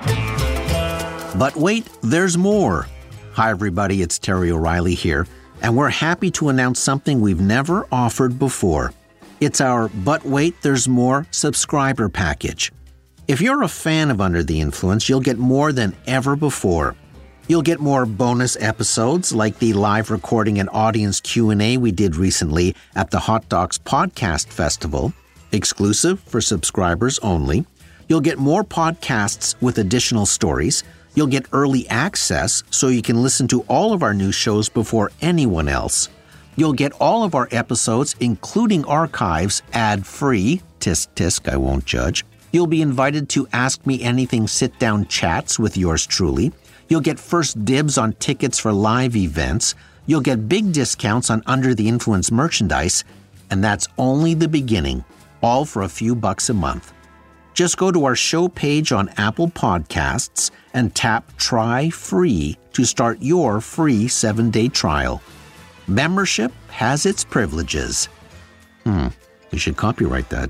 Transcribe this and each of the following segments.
But wait, there's more. Hi, everybody, it's Terry O'Reilly here, and we're happy to announce something we've never offered before. It's our But Wait, There's More subscriber package. If you're a fan of Under the Influence, you'll get more than ever before. You'll get more bonus episodes like the live recording and audience Q&A we did recently at the Hot Docs Podcast Festival, exclusive for subscribers only. You'll get more podcasts with additional stories. You'll get early access so you can listen to all of our new shows before anyone else. You'll get all of our episodes, including archives, ad-free. Tisk, tisk, I won't judge. You'll be invited to Ask Me Anything sit-down chats with yours truly. You'll get first dibs on tickets for live events. You'll get big discounts on Under the Influence merchandise. And that's only the beginning, all for a few bucks a month. Just go to our show page on Apple Podcasts and tap Try Free to start your free 7-day trial. Membership has its privileges. You should copyright that.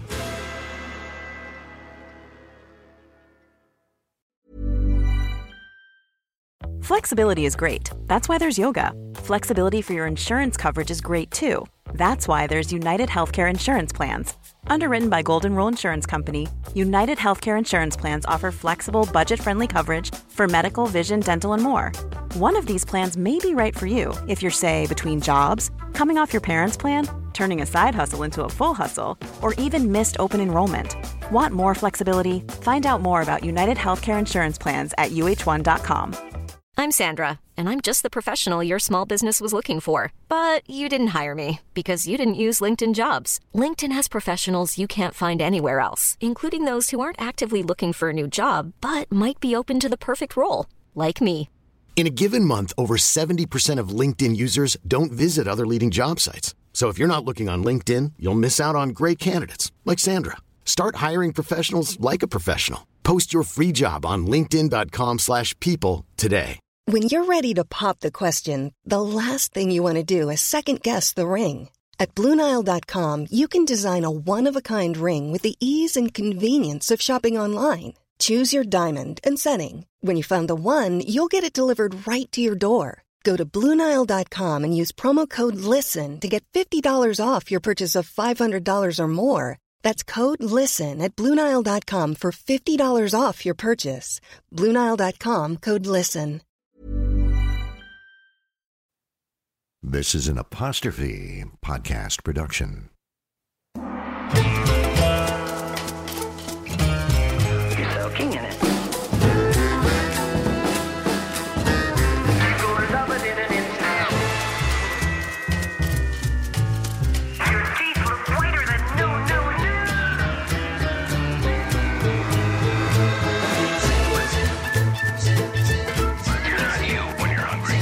Flexibility is great. That's why there's yoga. Flexibility for your insurance coverage is great too. That's why there's United Healthcare Insurance Plans. Underwritten by Golden Rule Insurance Company, United Healthcare Insurance Plans offer flexible, budget-friendly coverage for medical, vision, dental, and more. One of these plans may be right for you if you're, say, between jobs, coming off your parents' plan, turning a side hustle into a full hustle, or even missed open enrollment. Want more flexibility? Find out more about United Healthcare Insurance Plans at uh1.com. I'm Sandra, and I'm just the professional your small business was looking for. But you didn't hire me because you didn't use LinkedIn Jobs. LinkedIn has professionals you can't find anywhere else, including those who aren't actively looking for a new job, but might be open to the perfect role, like me. In a given month, over 70% of LinkedIn users don't visit other leading job sites. So if you're not looking on LinkedIn, you'll miss out on great candidates, like Sandra. Start hiring professionals like a professional. Post your free job on linkedin.com/people today. When you're ready to pop the question, the last thing you want to do is second-guess the ring. At BlueNile.com, you can design a one-of-a-kind ring with the ease and convenience of shopping online. Choose your diamond and setting. When you find the one, you'll get it delivered right to your door. Go to BlueNile.com and use promo code LISTEN to get $50 off your purchase of $500 or more. That's code LISTEN at BlueNile.com for $50 off your purchase. BlueNile.com, code LISTEN. This is an Apostrophe podcast production. You're soaking in it. Your teeth look whiter than new. You're not you when you're hungry.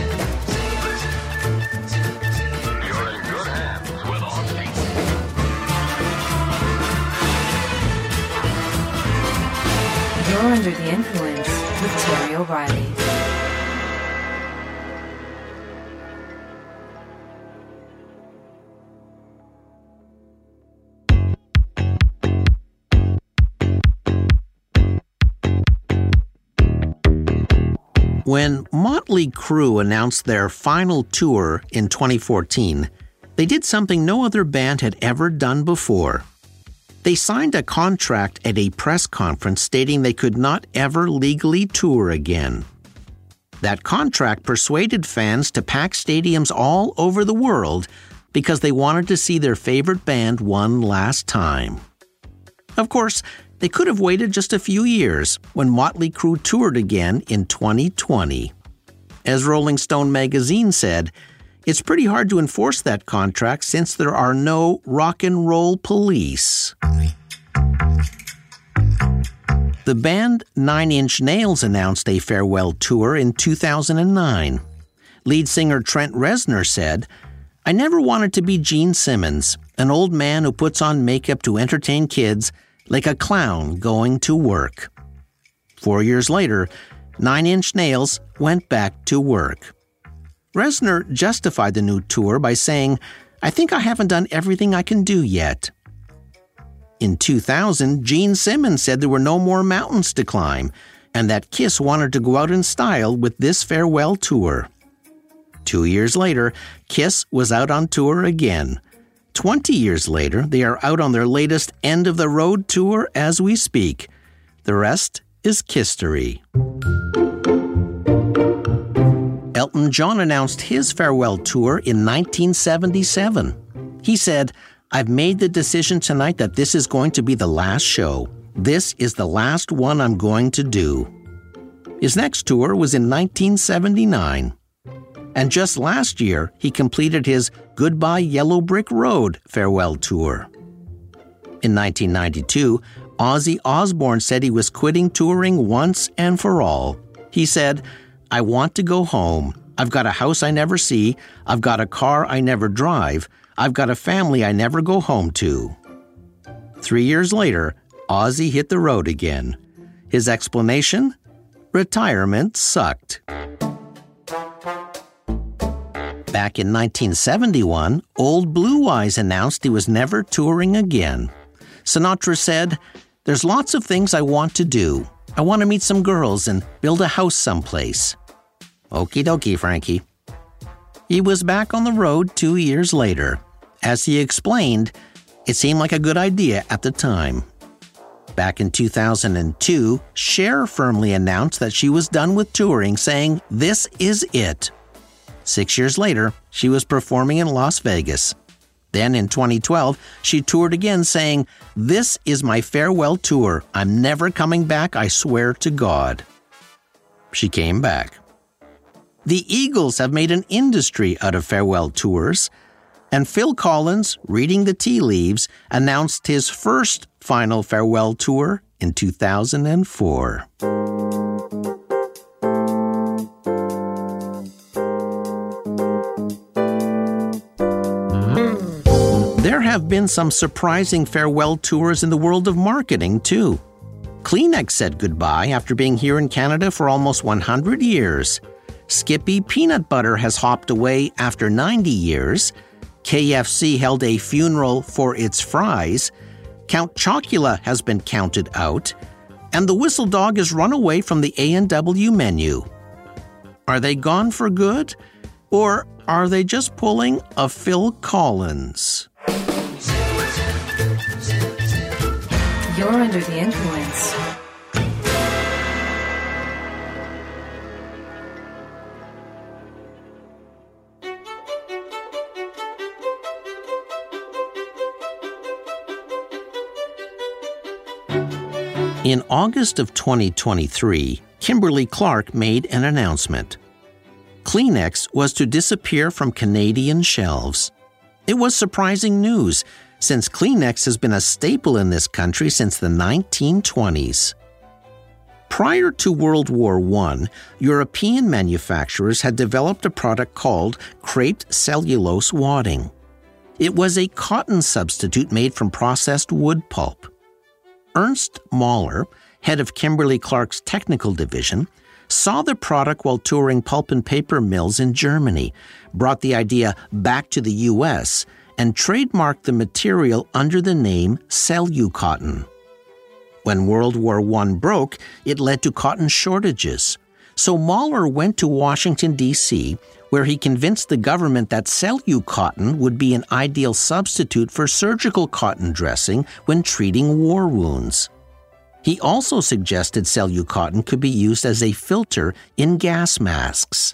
You're in good hands with Austin. You're Under the Influence with Terry O'Reilly. When Motley Crue announced their final tour in 2014, they did something no other band had ever done before. They signed a contract at a press conference stating they could not ever legally tour again. That contract persuaded fans to pack stadiums all over the world because they wanted to see their favorite band one last time. Of course, they could have waited just a few years when Motley Crue toured again in 2020. As Rolling Stone magazine said, it's pretty hard to enforce that contract since there are no rock and roll police. The band Nine Inch Nails announced a farewell tour in 2009. Lead singer Trent Reznor said, "I never wanted to be Gene Simmons, an old man who puts on makeup to entertain kids like a clown going to work." 4 years later, Nine Inch Nails went back to work. Reznor justified the new tour by saying, "I think I haven't done everything I can do yet." In 2000, Gene Simmons said there were no more mountains to climb, and that Kiss wanted to go out in style with this farewell tour. 2 years later, Kiss was out on tour again. 20 years later, they are out on their latest end-of-the-road tour as we speak. The rest is Kisstory. Elton John announced his farewell tour in 1977. He said, "I've made the decision tonight that this is going to be the last show. This is the last one I'm going to do." His next tour was in 1979. And just last year, he completed his Goodbye Yellow Brick Road farewell tour. In 1992, Ozzy Osbourne said he was quitting touring once and for all. He said, "I want to go home. I've got a house I never see. I've got a car I never drive. I've got a family I never go home to." 3 years later, Ozzy hit the road again. His explanation? Retirement sucked. Back in 1971, Old Blue Eyes announced he was never touring again. Sinatra said, "There's lots of things I want to do. I want to meet some girls and build a house someplace." Okie dokie, Frankie. He was back on the road 2 years later. As he explained, it seemed like a good idea at the time. Back in 2002, Cher firmly announced that she was done with touring, saying, "This is it." 6 years later, she was performing in Las Vegas. Then in 2012, she toured again saying, "This is my farewell tour. I'm never coming back, I swear to God." She came back. The Eagles have made an industry out of farewell tours, and Phil Collins, reading the tea leaves, announced his first final farewell tour in 2004. There have been some surprising farewell tours in the world of marketing, too. Kleenex said goodbye after being here in Canada for almost 100 years. Skippy Peanut Butter has hopped away after 90 years. KFC held a funeral for its fries. Count Chocula has been counted out. And the Whistle Dog has run away from the A&W menu. Are they gone for good? Or are they just pulling a Phil Collins? You're under the influence. In August of 2023, Kimberly-Clark made an announcement. Kleenex was to disappear from Canadian shelves. It was surprising news, since Kleenex has been a staple in this country since the 1920s. Prior to World War I, European manufacturers had developed a product called creped cellulose wadding. It was a cotton substitute made from processed wood pulp. Ernst Mahler, head of Kimberly-Clark's technical division, saw the product while touring pulp and paper mills in Germany, brought the idea back to the U.S., and trademarked the material under the name Cellucotton. When World War I broke, it led to cotton shortages. So Mahler went to Washington, D.C., where he convinced the government that Cellucotton would be an ideal substitute for surgical cotton dressing when treating war wounds. He also suggested Cellucotton could be used as a filter in gas masks.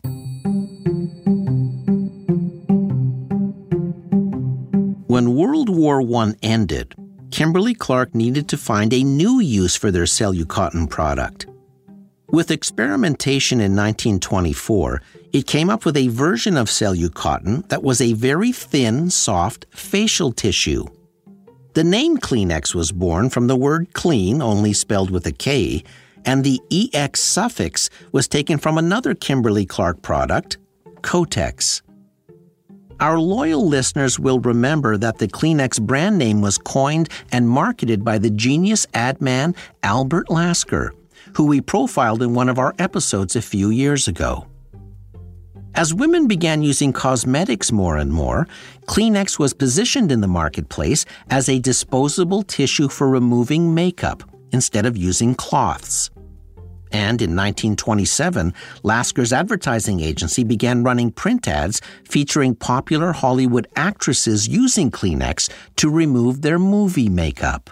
When World War I ended, Kimberly-Clark needed to find a new use for their Cellucotton product. With experimentation in 1924, it came up with a version of Cellucotton that was a very thin, soft facial tissue. The name Kleenex was born from the word clean, only spelled with a K, and the EX suffix was taken from another Kimberly-Clark product, Kotex. Our loyal listeners will remember that the Kleenex brand name was coined and marketed by the genius ad man Albert Lasker, who we profiled in one of our episodes a few years ago. As women began using cosmetics more and more, Kleenex was positioned in the marketplace as a disposable tissue for removing makeup instead of using cloths. And in 1927, Lasker's advertising agency began running print ads featuring popular Hollywood actresses using Kleenex to remove their movie makeup.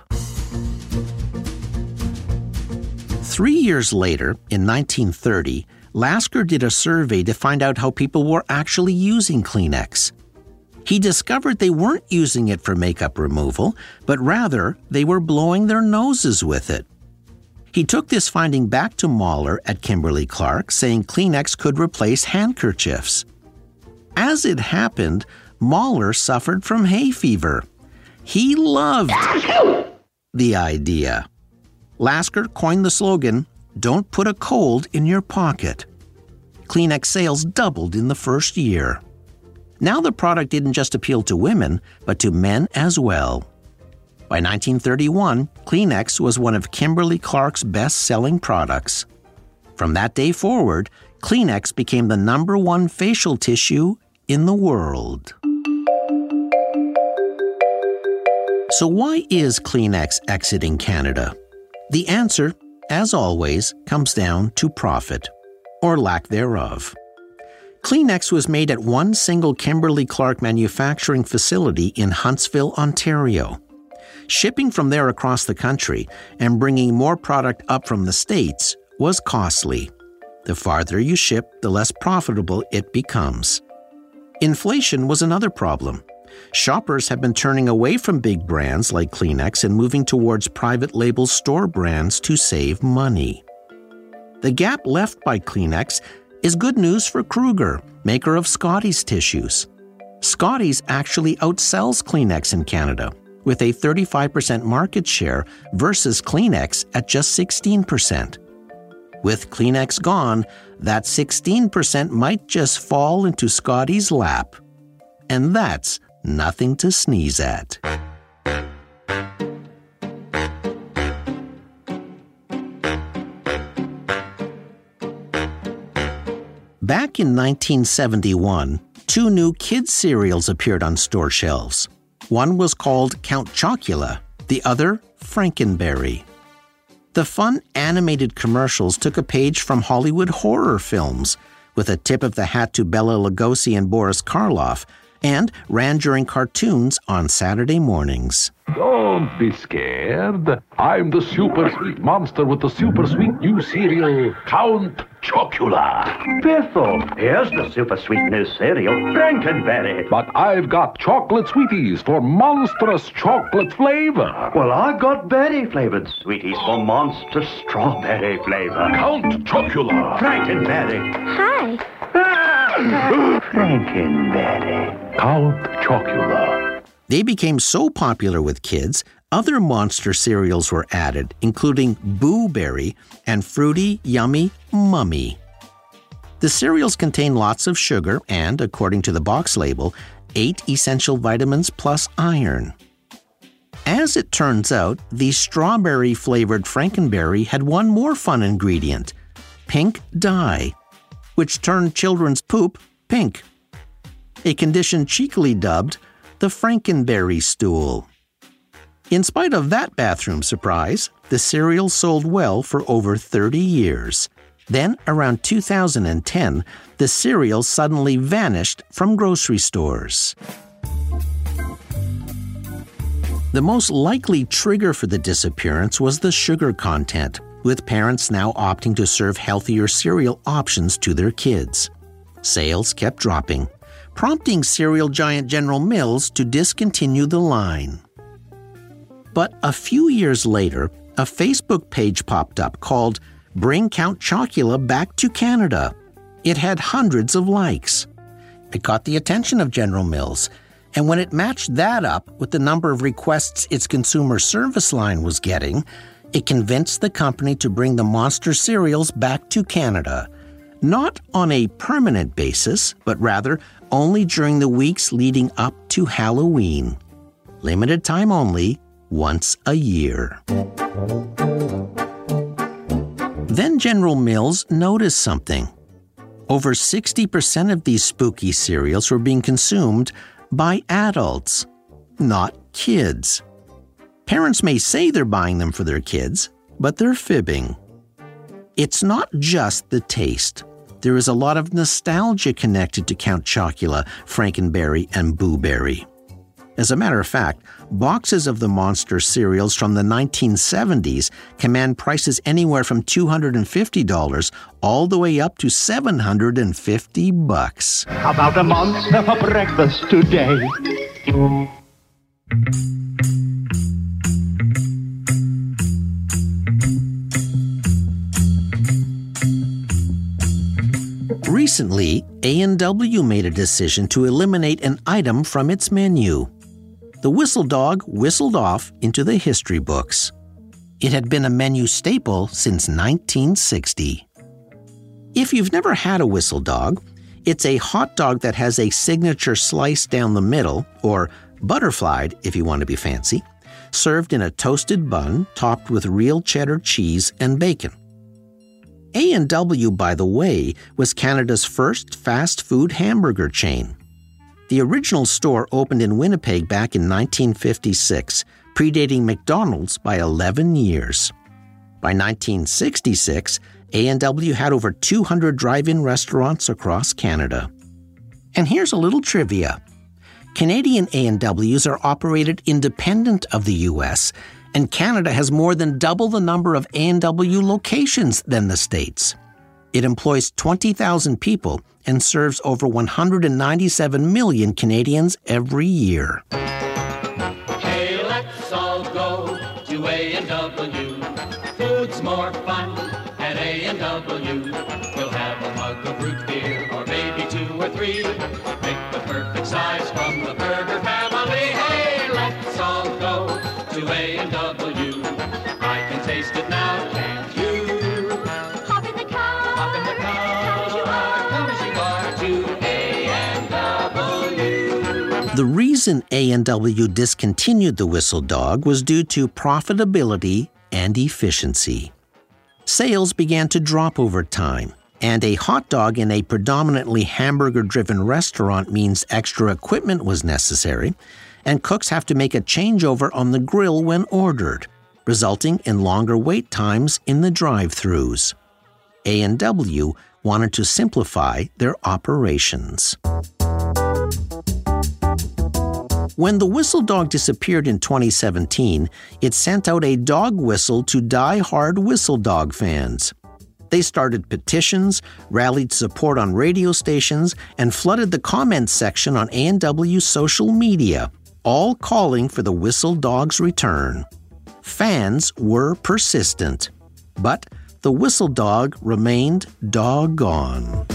3 years later, in 1930, Lasker did a survey to find out how people were actually using Kleenex. He discovered they weren't using it for makeup removal, but rather they were blowing their noses with it. He took this finding back to Mahler at Kimberly-Clark, saying Kleenex could replace handkerchiefs. As it happened, Mahler suffered from hay fever. He loved the idea. Lasker coined the slogan, "Don't put a cold in your pocket." Kleenex sales doubled in the first year. Now the product didn't just appeal to women, but to men as well. By 1931, Kleenex was one of Kimberly-Clark's best-selling products. From that day forward, Kleenex became the #1 facial tissue in the world. So why is Kleenex exiting Canada? The answer, as always, comes down to profit, or lack thereof. Kleenex was made at one single Kimberly-Clark manufacturing facility in Huntsville, Ontario. Shipping from there across the country and bringing more product up from the States was costly. The farther you ship, the less profitable it becomes. Inflation was another problem. Shoppers have been turning away from big brands like Kleenex and moving towards private label store brands to save money. The gap left by Kleenex is good news for Kruger, maker of Scotties tissues. Scotties actually outsells Kleenex in Canada, with a 35% market share versus Kleenex at just 16%. With Kleenex gone, that 16% might just fall into Scotties' lap. And that's nothing to sneeze at. Back in 1971, 2 new kids' cereals appeared on store shelves. One was called Count Chocula, the other Frankenberry. The fun animated commercials took a page from Hollywood horror films, with a tip of the hat to Bela Lugosi and Boris Karloff, and ran during cartoons on Saturday mornings. Don't be scared. I'm the super sweet monster with the super sweet new cereal, Count Chocula. Biffle, here's the super sweet new cereal, Frankenberry. But I've got chocolate sweeties for monstrous chocolate flavor. Well, I've got berry-flavored sweeties for monstrous strawberry flavor. Count Chocula. Frankenberry. Hi. Frankenberry. Count Chocula. They became so popular with kids, other monster cereals were added, including Boo Berry and Fruity Yummy Mummy. The cereals contain lots of sugar and, according to the box label, 8 essential vitamins plus iron. As it turns out, the strawberry-flavored Frankenberry had one more fun ingredient, pink dye, which turned children's poop pink. A condition cheekily dubbed the Frankenberry stool. In spite of that bathroom surprise, the cereal sold well for over 30 years. Then, around 2010, the cereal suddenly vanished from grocery stores. The most likely trigger for the disappearance was the sugar content, with parents now opting to serve healthier cereal options to their kids. Sales kept dropping, prompting cereal giant General Mills to discontinue the line. But a few years later, a Facebook page popped up called Bring Count Chocula Back to Canada. It had hundreds of likes. It caught the attention of General Mills, and when it matched that up with the number of requests its consumer service line was getting, it convinced the company to bring the monster cereals back to Canada. Not on a permanent basis, but rather only during the weeks leading up to Halloween. Limited time only, once a year. Then General Mills noticed something. Over 60% of these spooky cereals were being consumed by adults, not kids. Parents may say they're buying them for their kids, but they're fibbing. It's not just the taste. There is a lot of nostalgia connected to Count Chocula, Frankenberry, and Boo Berry. As a matter of fact, boxes of the Monster cereals from the 1970s command prices anywhere from $250 all the way up to $750. How about a monster for breakfast today? Recently, A&W made a decision to eliminate an item from its menu. The Whistle Dog whistled off into the history books. It had been a menu staple since 1960. If you've never had a Whistle Dog, it's a hot dog that has a signature slice down the middle, or butterflied if you want to be fancy, served in a toasted bun topped with real cheddar cheese and bacon. A&W, by the way, was Canada's first fast food hamburger chain. The original store opened in Winnipeg back in 1956, predating McDonald's by 11 years. By 1966, A&W had over 200 drive-in restaurants across Canada. And here's a little trivia. Canadian A&Ws are operated independent of the U.S., and Canada has more than double the number of A&W locations than the States. It employs 20,000 people and serves over 197 million Canadians every year. Hey, let's all go to A&W. Food's more fun at A&W. We'll have a mug of root beer or maybe 2 or 3. Pick the perfect size from the burger family. Hey, let's all go to A&W. I can taste it now, can't you? Hop in the car. Hop in the car. Come as you are to A&W. The reason A&W discontinued the Whistle Dog was due to profitability and efficiency. Sales began to drop over time, and a hot dog in a predominantly hamburger-driven restaurant means extra equipment was necessary, and cooks have to make a changeover on the grill when ordered, resulting in longer wait times in the drive-thrus. A&W wanted to simplify their operations. When the Whistle Dog disappeared in 2017, it sent out a dog whistle to die-hard Whistle Dog fans. They started petitions, rallied support on radio stations, and flooded the comments section on A&W's social media, all calling for the Whistle Dog's return. Fans were persistent, but the Whistle Dog remained doggone.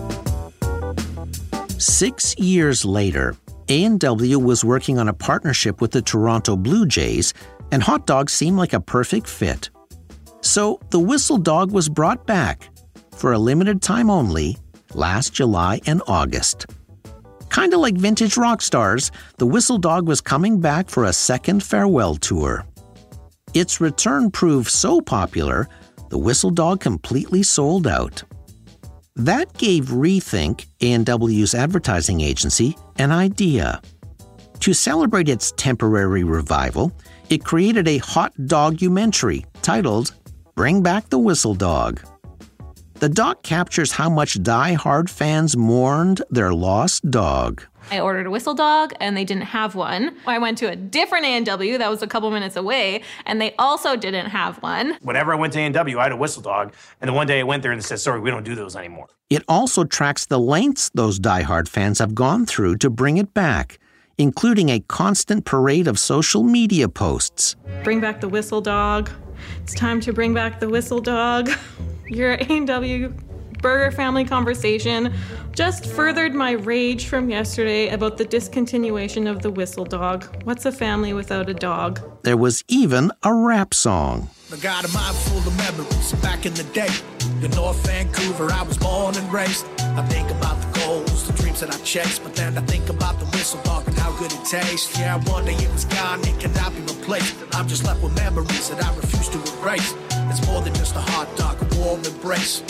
6 years later, A&W was working on a partnership with the Toronto Blue Jays, and hot dogs seemed like a perfect fit. So the Whistle Dog was brought back, for a limited time only, last July and August. Kinda like vintage rock stars, the Whistle Dog was coming back for a second farewell tour. Its return proved so popular, the Whistle Dog completely sold out. That gave Rethink, A&W's advertising agency, an idea. To celebrate its temporary revival, it created a hot dogumentary titled Bring Back the Whistle Dog. The doc captures how much die-hard fans mourned their lost dog. I ordered a Whistle Dog, and they didn't have one. I went to a different A&W that was a couple minutes away, and they also didn't have one. Whenever I went to A&W, I had a Whistle Dog, and then one day I went there and said, sorry, we don't do those anymore. It also tracks the lengths those die-hard fans have gone through to bring it back, including a constant parade of social media posts. Bring back the Whistle Dog. It's time to bring back the Whistle Dog. Your A&W burger family conversation just furthered my rage from yesterday about the discontinuation of the Whistle Dog. What's a family without a dog? There was even a rap song. I got a mind full of memories back in the day. In North Vancouver, I was born and raised. I think about the goals, the dreams that I chased, but then I think about the Whistle Dog and how good it tastes. Yeah, one day it was gone, it cannot be replaced. I'm just left with memories that I refuse to erase. It's more than just a hot dog, a warm embrace, and that's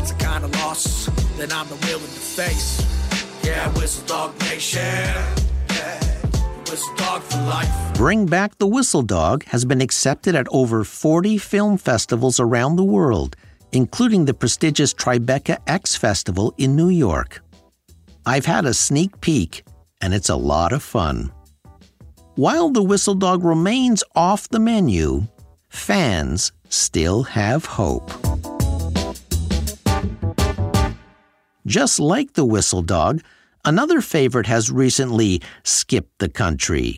that's the kind of loss that I'm willing to face. Yeah, Whistle Dog Nation. Yeah, Whistle Dog for life. Bring Back the Whistle Dog has been accepted at over 40 film festivals around the world, including the prestigious Tribeca X Festival in New York. I've had a sneak peek, and it's a lot of fun. While the Whistle Dog remains off the menu, fans still have hope. Just like the Whistle Dog, another favorite has recently skipped the country.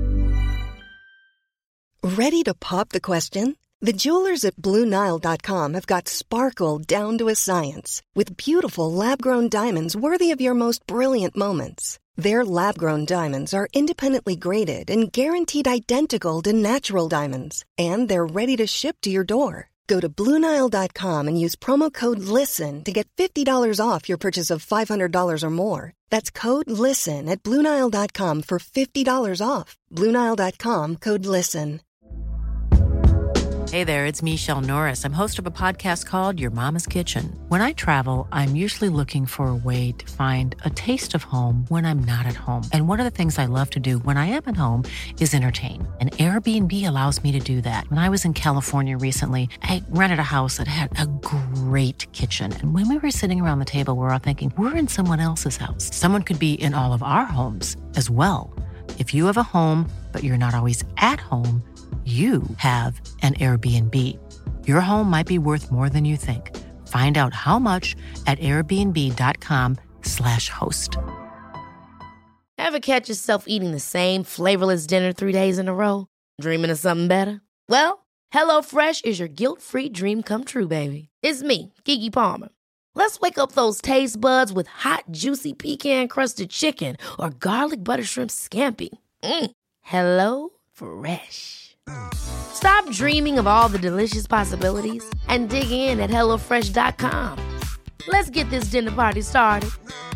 Ready to pop the question? The jewelers at BlueNile.com have got sparkle down to a science with beautiful lab-grown diamonds worthy of your most brilliant moments. Their lab-grown diamonds are independently graded and guaranteed identical to natural diamonds, and they're ready to ship to your door. Go to BlueNile.com and use promo code LISTEN to get $50 off your purchase of $500 or more. That's code LISTEN at BlueNile.com for $50 off. BlueNile.com, code LISTEN. Hey there, it's Michelle Norris. I'm host of a podcast called Your Mama's Kitchen. When I travel, I'm usually looking for a way to find a taste of home when I'm not at home. And one of the things I love to do when I am at home is entertain. And Airbnb allows me to do that. When I was in California recently, I rented a house that had a great kitchen. And when we were sitting around the table, we were all thinking, we're in someone else's house. Someone could be in all of our homes as well. If you have a home, but you're not always at home, you have an Airbnb. Your home might be worth more than you think. Find out how much at airbnb.com/host. Ever catch yourself eating the same flavorless dinner 3 days in a row? Dreaming of something better? Well, HelloFresh is your guilt-free dream come true, baby. It's me, Keke Palmer. Let's wake up those taste buds with hot, juicy pecan-crusted chicken or garlic butter shrimp scampi. HelloFresh. Stop dreaming of all the delicious possibilities and dig in at HelloFresh.com. Let's get this dinner party started.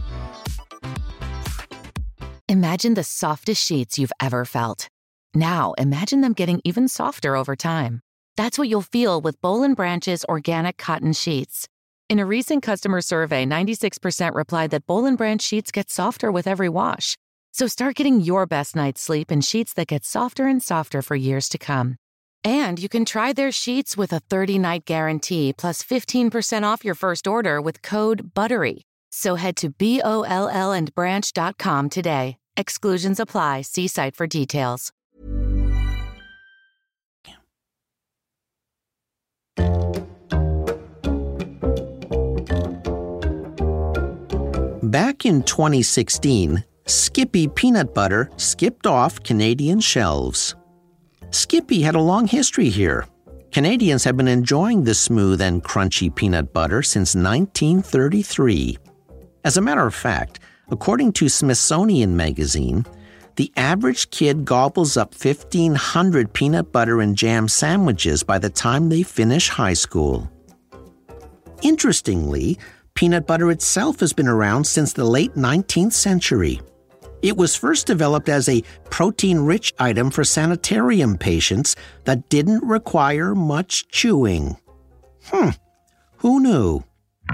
Imagine the softest sheets you've ever felt. Now, imagine them getting even softer over time. That's what you'll feel with Boll & Branch's organic cotton sheets. In a recent customer survey, 96% replied that Boll & Branch sheets get softer with every wash. So start getting your best night's sleep in sheets that get softer and softer for years to come. And you can try their sheets with a 30-night guarantee plus 15% off your first order with code BUTTERY. So head to BOLLandbranch.com today. Exclusions apply. See site for details. Back in 2016, Skippy peanut butter skipped off Canadian shelves. Skippy had a long history here. Canadians have been enjoying the smooth and crunchy peanut butter since 1933. As a matter of fact, according to Smithsonian Magazine, the average kid gobbles up 1,500 peanut butter and jam sandwiches by the time they finish high school. Interestingly, peanut butter itself has been around since the late 19th century. It was first developed as a protein-rich item for sanitarium patients that didn't require much chewing. Who knew?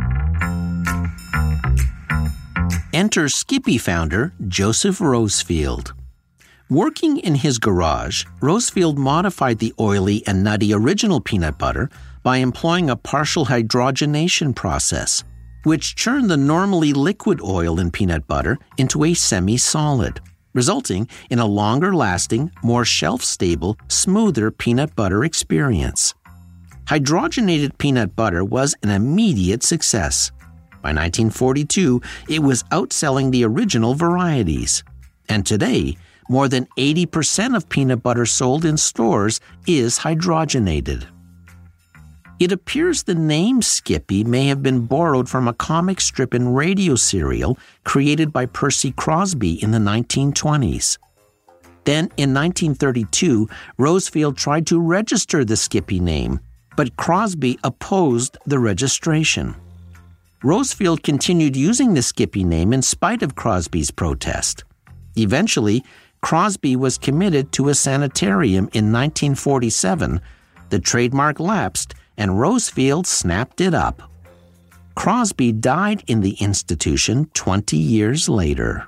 Enter Skippy founder Joseph Rosefield. Working in his garage, Rosefield modified the oily and nutty original peanut butter by employing a partial hydrogenation process, which churned the normally liquid oil in peanut butter into a semi-solid, resulting in a longer-lasting, more shelf-stable, smoother peanut butter experience. Hydrogenated peanut butter was an immediate success. By 1942, it was outselling the original varieties. And today, more than 80% of peanut butter sold in stores is hydrogenated. It appears the name Skippy may have been borrowed from a comic strip and radio serial created by Percy Crosby in the 1920s. Then, in 1932, Rosefield tried to register the Skippy name, but Crosby opposed the registration. Rosefield continued using the Skippy name in spite of Crosby's protest. Eventually, Crosby was committed to a sanitarium in 1947. The trademark lapsed, and Rosefield snapped it up. Crosby died in the institution 20 years later.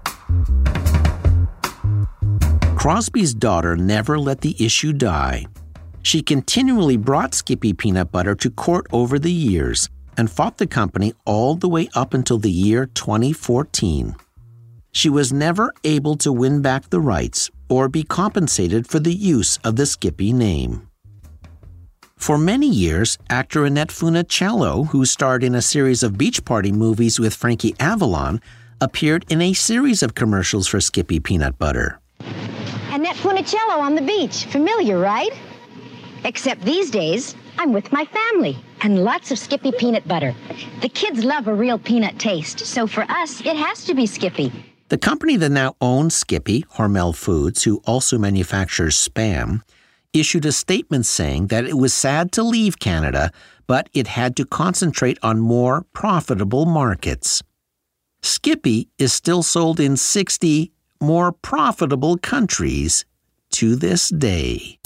Crosby's daughter never let the issue die. She continually brought Skippy peanut butter to court over the years and fought the company all the way up until the year 2014. She was never able to win back the rights or be compensated for the use of the Skippy name. For many years, actor Annette Funicello, who starred in a series of beach party movies with Frankie Avalon, appeared in a series of commercials for Skippy peanut butter. Annette Funicello on the beach. Familiar, right? Except these days, I'm with my family and lots of Skippy peanut butter. The kids love a real peanut taste, so for us, it has to be Skippy. The company that now owns Skippy, Hormel Foods, who also manufactures Spam, issued a statement saying that it was sad to leave Canada, but it had to concentrate on more profitable markets. Skippy is still sold in 60 more profitable countries to this day.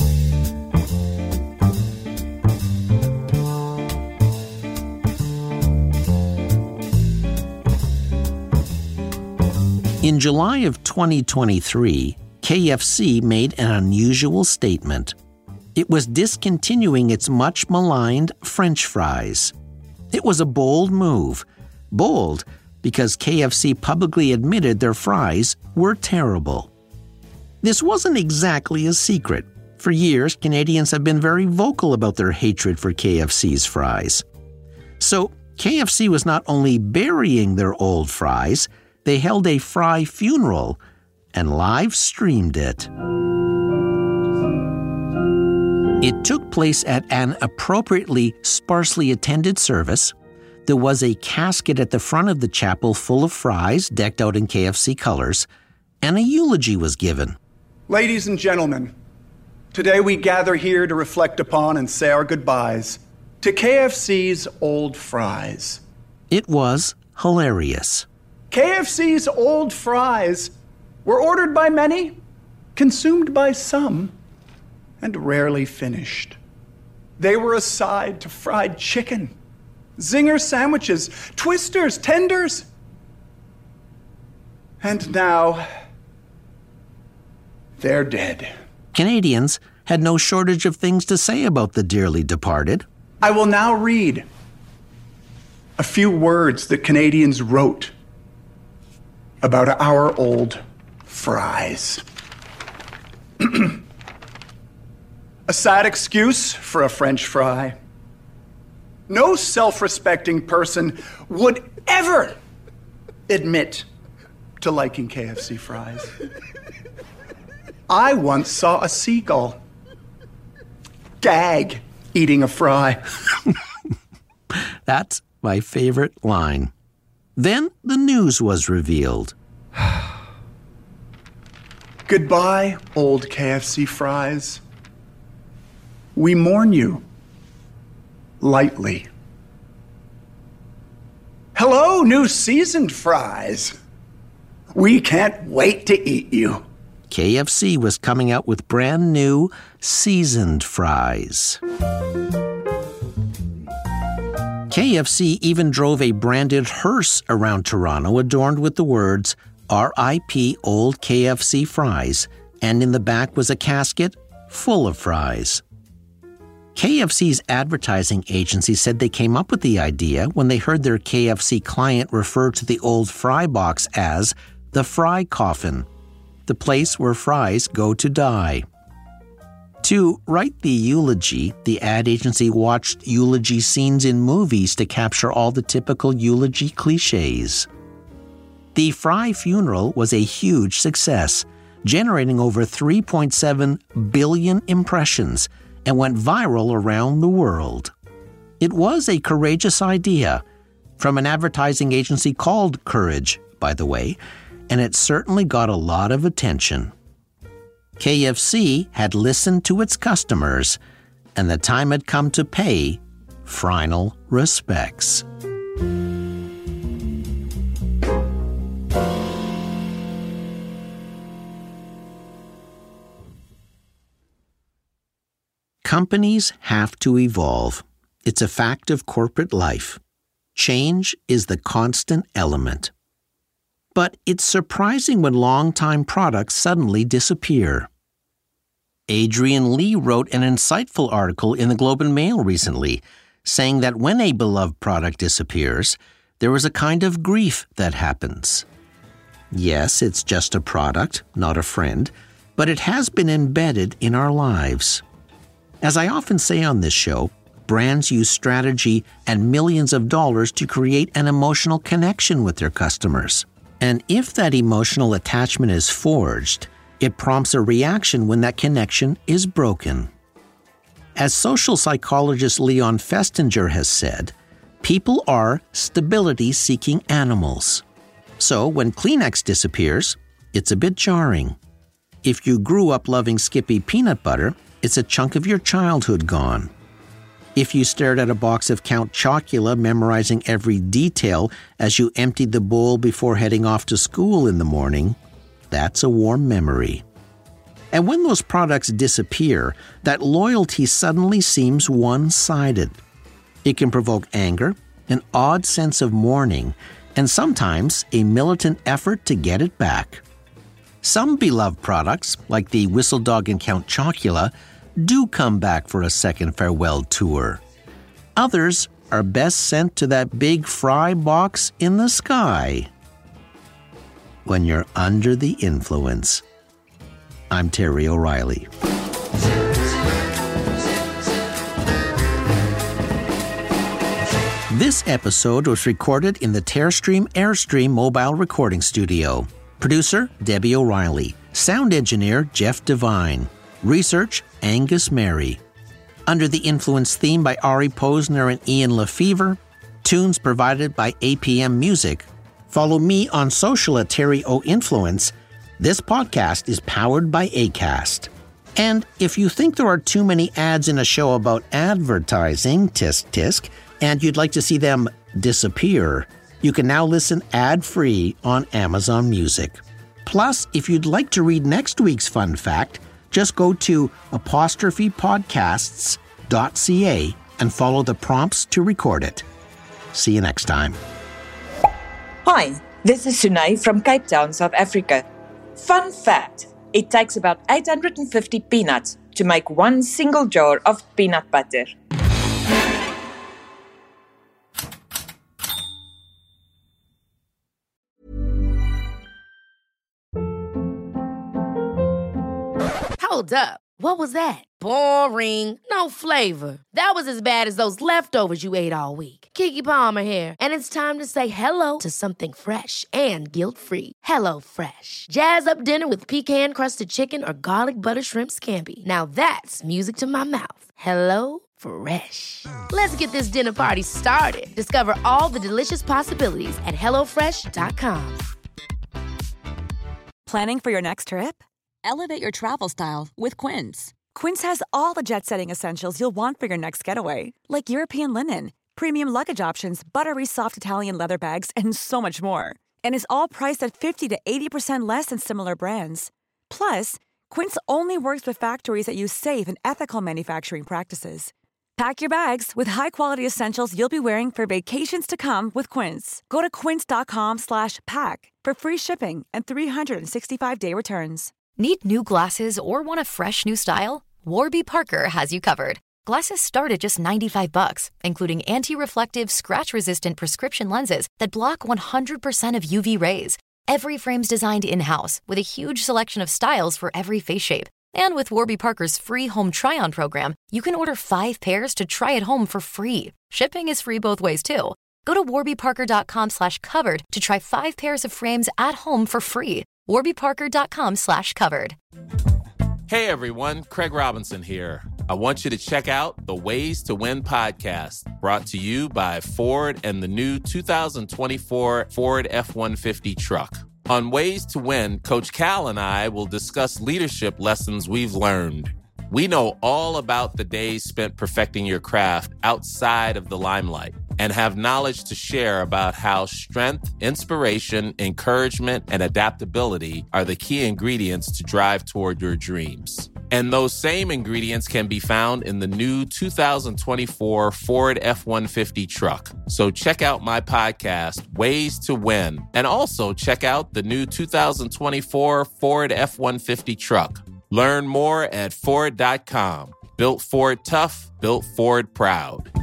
In July of 2023, KFC made an unusual statement. It was discontinuing its much-maligned French fries. It was a bold move. Bold because KFC publicly admitted their fries were terrible. This wasn't exactly a secret. For years, Canadians have been very vocal about their hatred for KFC's fries. So, KFC was not only burying their old fries, they held a fry funeral and live-streamed it. It took place at an appropriately sparsely attended service. There was a casket at the front of the chapel full of fries decked out in KFC colors, and a eulogy was given. Ladies and gentlemen, today we gather here to reflect upon and say our goodbyes to KFC's old fries. It was hilarious. KFC's old fries were ordered by many, consumed by some, and rarely finished. They were a side to fried chicken, zinger sandwiches, twisters, tenders. And now, they're dead. Canadians had no shortage of things to say about the dearly departed. I will now read a few words that Canadians wrote about our old fries. A sad excuse for a French fry. No self-respecting person would ever admit to liking KFC fries. I once saw a seagull gag eating a fry. That's my favorite line. Then the news was revealed. Goodbye, old KFC fries. We mourn you lightly. Hello, new seasoned fries. We can't wait to eat you. KFC was coming out with brand new seasoned fries. KFC even drove a branded hearse around Toronto adorned with the words, R.I.P. Old KFC Fries, and in the back was a casket full of fries. KFC's advertising agency said they came up with the idea when they heard their KFC client refer to the old fry box as the fry coffin, the place where fries go to die. To write the eulogy, the ad agency watched eulogy scenes in movies to capture all the typical eulogy cliches. The fry funeral was a huge success, generating over 3.7 billion impressions and went viral around the world. It was a courageous idea, from an advertising agency called Courage, by the way, and it certainly got a lot of attention. KFC had listened to its customers, and the time had come to pay final respects. Companies have to evolve. It's a fact of corporate life. Change is the constant element. But it's surprising when long-time products suddenly disappear. Adrian Lee wrote an insightful article in the Globe and Mail recently, saying that when a beloved product disappears, there is a kind of grief that happens. Yes, it's just a product, not a friend, but it has been embedded in our lives. As I often say on this show, brands use strategy and millions of dollars to create an emotional connection with their customers. And if that emotional attachment is forged, it prompts a reaction when that connection is broken. As social psychologist Leon Festinger has said, people are stability-seeking animals. So when Kleenex disappears, it's a bit jarring. If you grew up loving Skippy peanut butter, it's a chunk of your childhood gone. If you stared at a box of Count Chocula memorizing every detail as you emptied the bowl before heading off to school in the morning, that's a warm memory. And when those products disappear, that loyalty suddenly seems one-sided. It can provoke anger, an odd sense of mourning, and sometimes a militant effort to get it back. Some beloved products, like the Whistle Dog and Count Chocula, do come back for a second farewell tour. Others are best sent to that big fry box in the sky. When you're under the influence. I'm Terry O'Reilly. This episode was recorded in the Terrestream Airstream mobile recording studio. Producer, Debbie O'Reilly. Sound engineer, Jeff Devine. Research, Angus Mary. Under the Influence theme by Ari Posner and Ian Lefevre. Tunes provided by APM Music. Follow me on social at Terry O Influence. This podcast is powered by Acast. And if you think there are too many ads in a show about advertising, tisk tisk, and you'd like to see them disappear, you can now listen ad-free on Amazon Music. Plus, if you'd like to read next week's fun fact, just go to apostrophepodcasts.ca and follow the prompts to record it. See you next time. Hi, this is Sunay from Cape Town, South Africa. Fun fact, it takes about 850 peanuts to make one single jar of peanut butter. Hold up. What was that? Boring. No flavor. That was as bad as those leftovers you ate all week. Keke Palmer here, and it's time to say hello to something fresh and guilt-free. Hello Fresh. Jazz up dinner with pecan-crusted chicken or garlic butter shrimp scampi. Now that's music to my mouth. Hello Fresh. Let's get this dinner party started. Discover all the delicious possibilities at HelloFresh.com. Planning for your next trip? Elevate your travel style with Quince. Quince has all the jet-setting essentials you'll want for your next getaway, like European linen, premium luggage options, buttery soft Italian leather bags, and so much more. And is all priced at 50 to 80% less than similar brands. Plus, Quince only works with factories that use safe and ethical manufacturing practices. Pack your bags with high-quality essentials you'll be wearing for vacations to come with Quince. Go to quince.com/pack for free shipping and 365-day returns. Need new glasses or want a fresh new style? Warby Parker has you covered. Glasses start at just $95, including anti-reflective, scratch-resistant prescription lenses that block 100% of UV rays. Every frame's designed in-house with a huge selection of styles for every face shape. And with Warby Parker's free home try-on program, you can order 5 pairs to try at home for free. Shipping is free both ways, too. Go to warbyparker.com/covered to try 5 pairs of frames at home for free. warbyparker.com/covered. Hey everyone, Craig Robinson here. I want you to check out the Ways to Win podcast, brought to you by Ford and the new 2024 Ford F-150 truck. On Ways to Win, Coach Cal and I will discuss leadership lessons we've learned. We know all about the days spent perfecting your craft outside of the limelight and have knowledge to share about how strength, inspiration, encouragement, and adaptability are the key ingredients to drive toward your dreams. And those same ingredients can be found in the new 2024 Ford F-150 truck. So check out my podcast, Ways to Win, and also check out the new 2024 Ford F-150 truck. Learn more at Ford.com. Built Ford tough, built Ford proud.